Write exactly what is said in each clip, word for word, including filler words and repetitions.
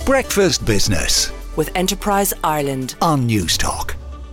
Breakfast Business with Enterprise Ireland on News Talk.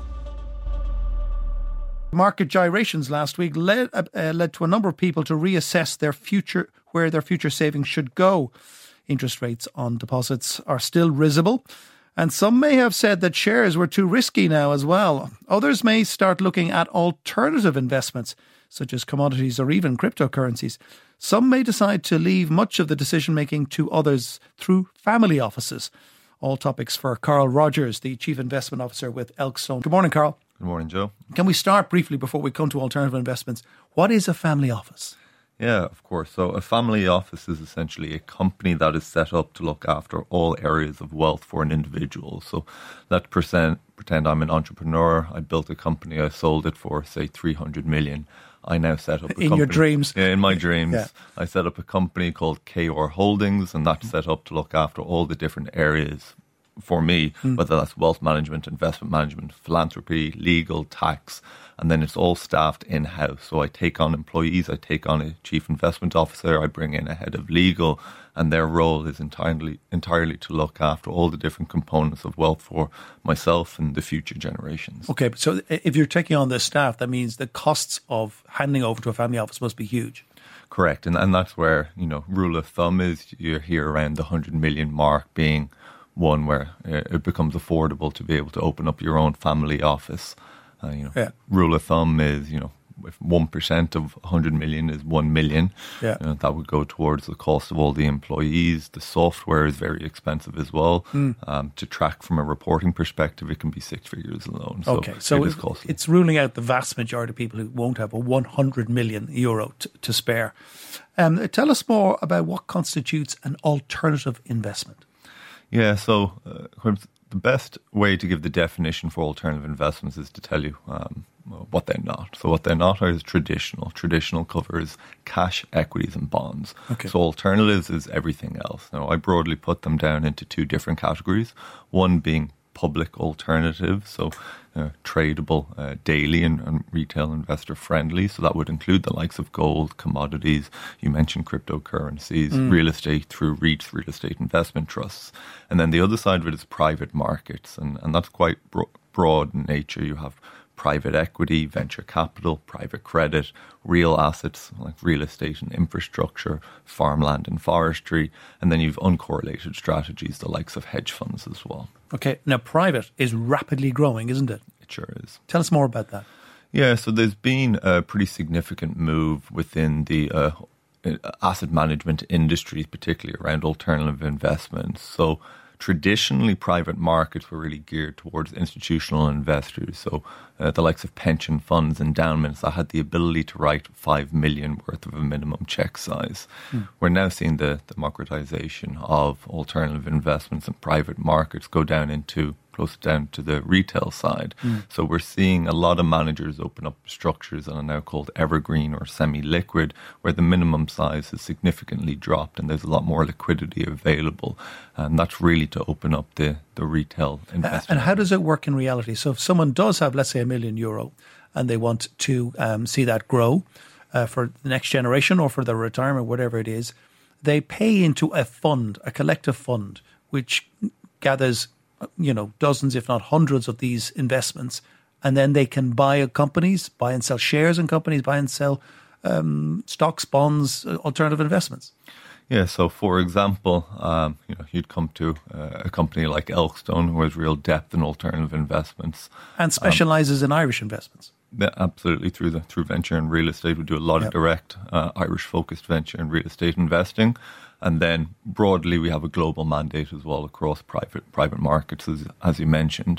Market gyrations last week led uh, led to a number of people to reassess their future, where their future savings should go. Interest rates on deposits are still risible, and some may have said that shares were too risky now as well. Others may start looking at alternative investments, such as commodities or even cryptocurrencies. Some may decide to leave much of the decision-making to others through family offices. All topics for Carl Rogers, the Chief Investment Officer with Elkstone. Good morning, Carl. Good morning, Joe. Can we start briefly before we come to alternative investments? What is a family office? Yeah, of course. So a family office is essentially a company that is set up to look after all areas of wealth for an individual. So let's pretend, pretend I'm an entrepreneur. I built a company. I sold it for, say, three hundred million. I now set up a in company. your dreams. Yeah, in my dreams. Yeah. I set up a company called K R Holdings, and that's set up to look after all the different areas for me, mm. whether that's wealth management, investment management, philanthropy, legal, tax, and then it's all staffed in-house. So I take on employees, I take on a chief investment officer, I bring in a head of legal, and their role is entirely entirely to look after all the different components of wealth for myself and the future generations. Okay, so if you're taking on this staff, that means the costs of handing over to a family office must be huge. Correct, and, and that's where, you know, rule of thumb is you're here around the one hundred million mark being one where it becomes affordable to be able to open up your own family office. Uh, you know, yeah. Rule of thumb is, you know, if one percent of one hundred million is one million, yeah. you know, that would go towards the cost of all the employees. The software is very expensive as well. Mm. Um, to track from a reporting perspective, it can be six figures alone. So okay, so it is it, costly. It's ruling out the vast majority of people who won't have a one hundred million euro t- to spare. Um, tell us more about what constitutes an alternative investment. Yeah, so uh, the best way to give the definition for alternative investments is to tell you um, what they're not. So what they're not are is traditional. Traditional covers cash, equities and bonds. Okay. So alternatives is everything else. Now, I broadly put them down into two different categories. One being public alternatives, so uh, tradable, uh, daily and, and retail investor friendly. So that would include the likes of gold, commodities. You mentioned cryptocurrencies, mm. real estate through REITs, real estate investment trusts. And then the other side of it is private markets. And, and that's quite bro- broad in nature. You have private equity, venture capital, private credit, real assets like real estate and infrastructure, farmland and forestry, and then you've uncorrelated strategies, the likes of hedge funds as well. Okay, now private is rapidly growing, isn't it? It sure is. Tell us more about that. Yeah, so there's been a pretty significant move within the uh, asset management industry, particularly around alternative investments. So traditionally, private markets were really geared towards institutional investors. So uh, the likes of pension funds, endowments that had the ability to write five million worth of a minimum check size. Mm. We're now seeing the democratization of alternative investments and private markets go down into close down to the retail side. Mm. So we're seeing a lot of managers open up structures that are now called evergreen or semi-liquid, where the minimum size has significantly dropped and there's a lot more liquidity available. And that's really to open up the, the retail investment. And how does it work in reality? So if someone does have, let's say, a million euro and they want to um, see that grow uh, for the next generation or for their retirement, whatever it is, they pay into a fund, a collective fund, which gathers you know, dozens, if not hundreds of these investments. And then they can buy companies, buy and sell shares in companies, buy and sell um, stocks, bonds, alternative investments. Yeah, so for example, um, you know, you'd come to uh, a company like Elkstone who has real depth in alternative investments. And specialises um, in Irish investments. Yeah, absolutely, through the through venture and real estate. We do a lot yep. of direct uh, Irish-focused venture and real estate investing. And then broadly, we have a global mandate as well across private private markets, as, as you mentioned.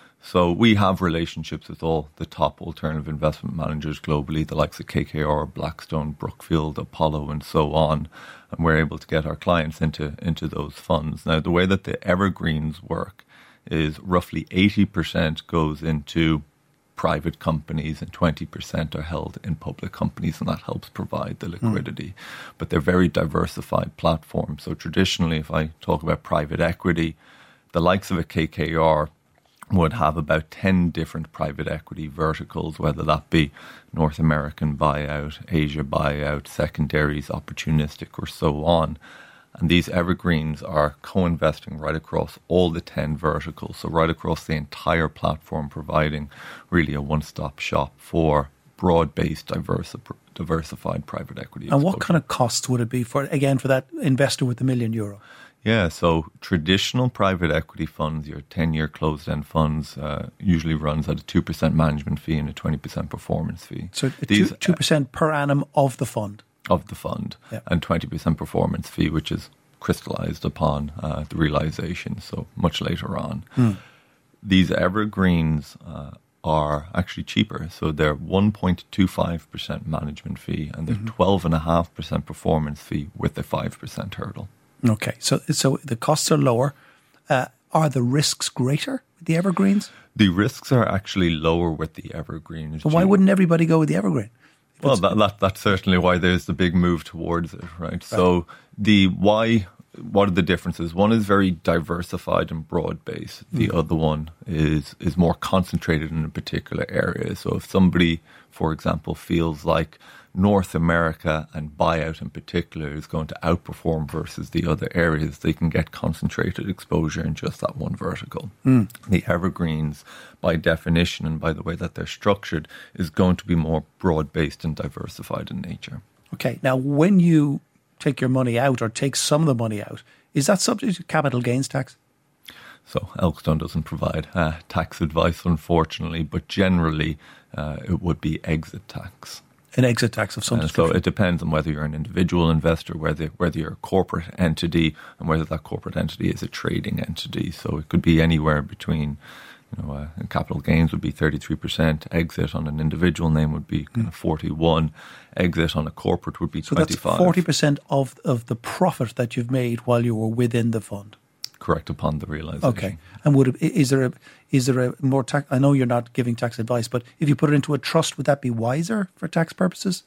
So we have relationships with all the top alternative investment managers globally, the likes of K K R, Blackstone, Brookfield, Apollo, and so on. And we're able to get our clients into, into those funds. Now, the way that the evergreens work is roughly eighty percent goes into private companies and twenty percent are held in public companies, and that helps provide the liquidity. Mm. But they're very diversified platforms. So traditionally, if I talk about private equity, the likes of a K K R would have about ten different private equity verticals, whether that be North American buyout, Asia buyout, secondaries, opportunistic, or so on. And these evergreens are co-investing right across all the ten verticals, so right across the entire platform, providing really a one-stop shop for broad-based, diversi- diversified private equity And what exposure. kind of costs would it be for, again, for that investor with the million euro? Yeah, so traditional private equity funds, your ten-year closed-end funds, uh, usually runs at a two percent management fee and a twenty percent performance fee. So a These, two, 2% per annum of the fund. Of the fund, Yeah. and twenty percent performance fee, which is crystallized upon uh, the realization, so much later on. Hmm. These evergreens uh, are actually cheaper. So they're one point two five percent management fee and they're Mm-hmm. twelve point five percent performance fee with a five percent hurdle. Okay, so so the costs are lower. Uh, are the risks greater with the evergreens? The risks are actually lower with the evergreens. So why due- wouldn't everybody go with the evergreen? If Well, it's- that, that that's certainly why there's the big move towards it, right? So the why, what are the differences? One is very diversified and broad based. The Mm. other one is is more concentrated in a particular area. So if somebody, for example, feels like North America and buyout in particular is going to outperform versus the other areas, they can get concentrated exposure in just that one vertical. Mm. The evergreens, by definition and by the way that they're structured, is going to be more broad-based and diversified in nature. Okay, now when you take your money out or take some of the money out, is that subject to capital gains tax? So Elkstone doesn't provide uh, tax advice, unfortunately, but generally uh, it would be exit tax. An exit tax of some And so description? it depends on whether you're an individual investor, whether whether you're a corporate entity, and whether that corporate entity is a trading entity. So it could be anywhere between, you know, uh, capital gains would be thirty-three percent, exit on an individual name would be kind of forty-one, exit on a corporate would be So that's twenty-five. forty percent of, of the profit that you've made while you were within the fund. Correct, upon the realization. Okay. And would it, is there a is there a more tax? I know you're not giving tax advice, but if you put it into a trust, would that be wiser for tax purposes?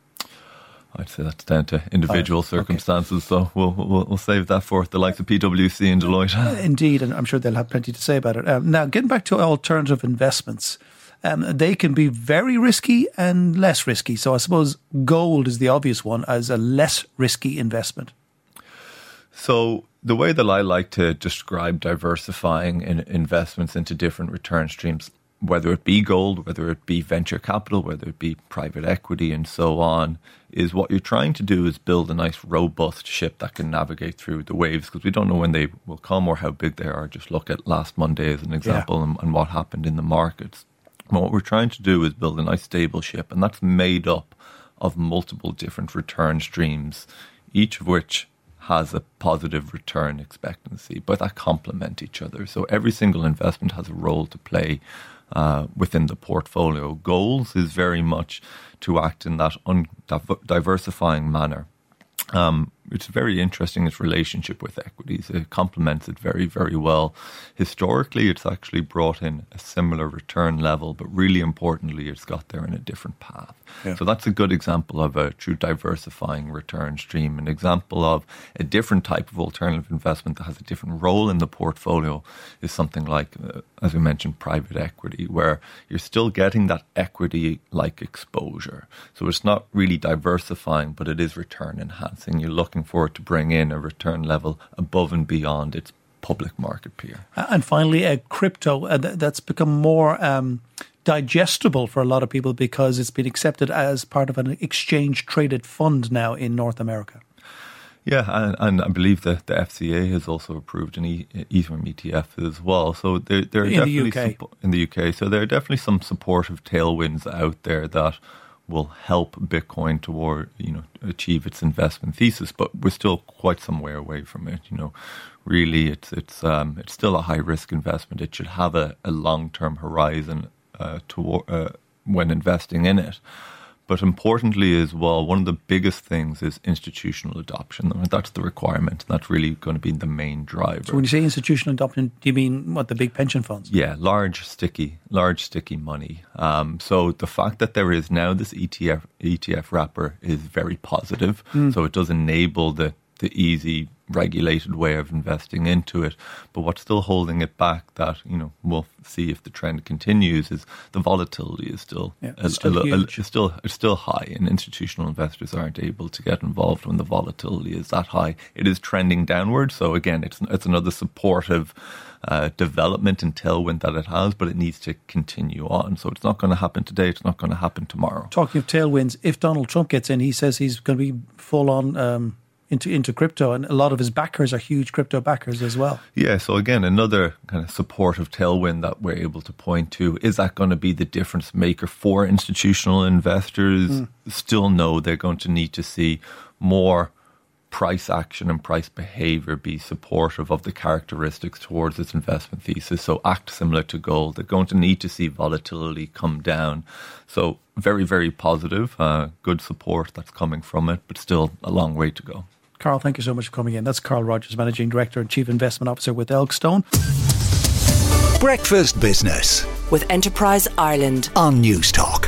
I'd say that's down to individual All right, okay. circumstances, so we'll, we'll we'll save that for the likes of PwC and Deloitte. Indeed, and I'm sure they'll have plenty to say about it. Um, now, getting back to alternative investments, um, they can be very risky and less risky. So I suppose gold is the obvious one as a less risky investment. So the way that I like to describe diversifying in investments into different return streams, whether it be gold, whether it be venture capital, whether it be private equity and so on, is what you're trying to do is build a nice robust ship that can navigate through the waves, because we don't know when they will come or how big they are. Just look at last Monday as an example, yeah. and, and what happened in the markets. And what we're trying to do is build a nice stable ship, and that's made up of multiple different return streams, each of which has a positive return expectancy, but that complement each other. So every single investment has a role to play uh, within the portfolio. Goals is very much to act in that undiversifying manner. Um, it's very interesting, its relationship with equities. It complements it very, very well. Historically, it's actually brought in a similar return level, but really importantly, it's got there in a different path. Yeah. So that's a good example of a true diversifying return stream, an example of a different type of alternative investment that has a different role in the portfolio is something like, uh, as we mentioned, private equity, where you're still getting that equity-like exposure. So it's not really diversifying, but it is return enhancing. You're looking for it to bring in a return level above and beyond its public market peer. And finally, uh, crypto, uh, th- that's become more um, digestible for a lot of people because it's been accepted as part of an exchange-traded fund now in North America. Yeah, and, and I believe that the F C A has also approved an e- Ethereum E T F as well. So there, there are in definitely the U K. Some, in the U K. So there are definitely some supportive tailwinds out there that will help Bitcoin toward, you know, achieve its investment thesis, but we're still quite some way away from it. You know, really, it's it's um, it's still a high risk investment. It should have a, a long term horizon uh, toward uh, when investing in it. But importantly as well, one of the biggest things is institutional adoption. I mean, that's the requirement. That's really going to be the main driver. So when you say institutional adoption, do you mean what, the big pension funds? Yeah, large, sticky, large, sticky money. Um, so the fact that there is now this E T F, E T F wrapper is very positive. Mm. So it does enable the the easy regulated way of investing into it. But what's still holding it back, that, you know, we'll see if the trend continues, is the volatility is still yeah, a, still, a, a, huge. it's still it's still high, and institutional investors aren't able to get involved when the volatility is that high. It is trending downward, so again, it's it's another supportive uh, development and tailwind that it has, but it needs to continue on. So it's not going to happen today, it's not going to happen tomorrow. Talking of tailwinds, if Donald Trump gets in, he says he's going to be full on um, into into crypto, and a lot of his backers are huge crypto backers as well. Yeah, so again, another kind of supportive tailwind that we're able to point to. Is that going to be the difference maker for institutional investors? Mm. Still no, they're going to need to see more price action and price behavior be supportive of the characteristics towards its investment thesis. So act similar to gold. They're going to need to see volatility come down. So very, very positive, uh, good support that's coming from it, but still a long way to go. Carl, thank you so much for coming in. That's Carl Rogers, Managing Director and Chief Investment Officer with Elkstone. Breakfast Business with Enterprise Ireland on News Talk.